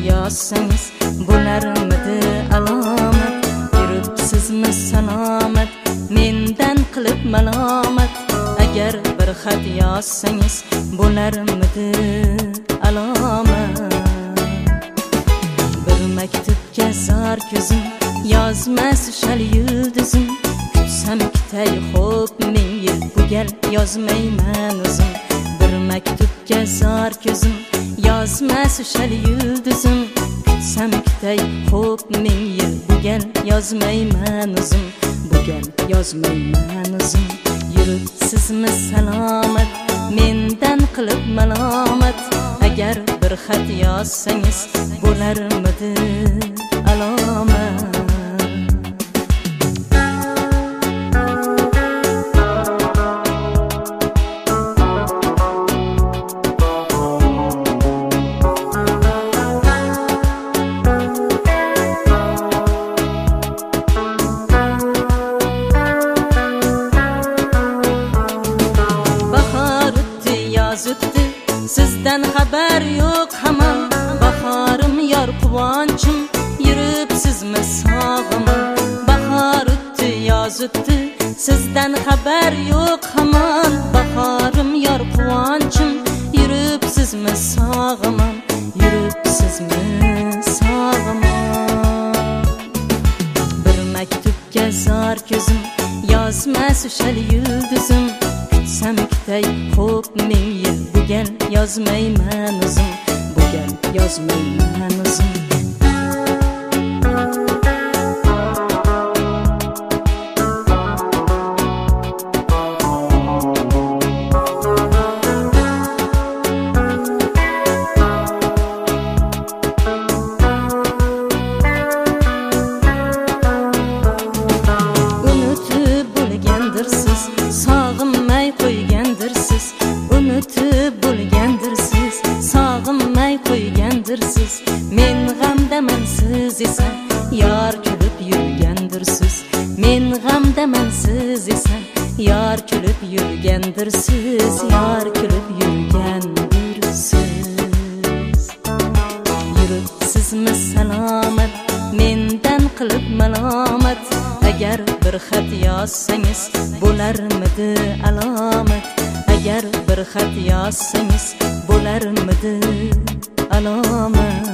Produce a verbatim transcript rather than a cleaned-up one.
yozsangiz bo'larmidi alomat? Yuribsizmi salomat, mendan qilib malomat? Agar bir xat yozsangiz bo'larmidi alomat? Bir maktubga zor ko'zim, yozmas shal yulduzim. Kutsam kitay xo'p ming yil, bu gal yozmayman o'zim. Bir maktubga zor ko'zim, yozmas shal yulduzim. Kutsam kitay xo'p ming yil, bu gal yozmayman o'zim. Bu gal yozmayman o'zim. Yuribsizmi salomat, mendan qilib malomat? Agar bir xat yozsangiz bo'larmidi alomat? Sizdan xabar yo'q hamon, bahorim yor quvonchim, yuribsizmi sog'imon? Bahor o'tdi, yoz o'tdi, sizdan xabar yo'q hamon, bahorim yor quvonchim, yuribsizmi sog'imon? Yuribsizmi sog'imon? Bir maktubga zor ko'zim, yozmas shal yulduzim. Kutsam kitay xo'p ming yil, bu gal yozmayman o'zim. Bu gal yozmayman o'zim. Unutib bo'lgandirsiz, sog'inmay qo'ygandirsiz. Unutib bo'lgandirsiz, sog'inmay qo'ygandirsiz. Men g'amdaman, siz esa yor kulib yurgandirsiz. Men g'amdaman, siz esa yor kulib yurgandirsiz. Yor kulib yurgandirsiz. Yuribsizmi salomat, mendan qilib malomat? Agar bir xat yozsangiz bo'larmidi alomat? Agar bir xat yozsangiz bo'larmidi alomat?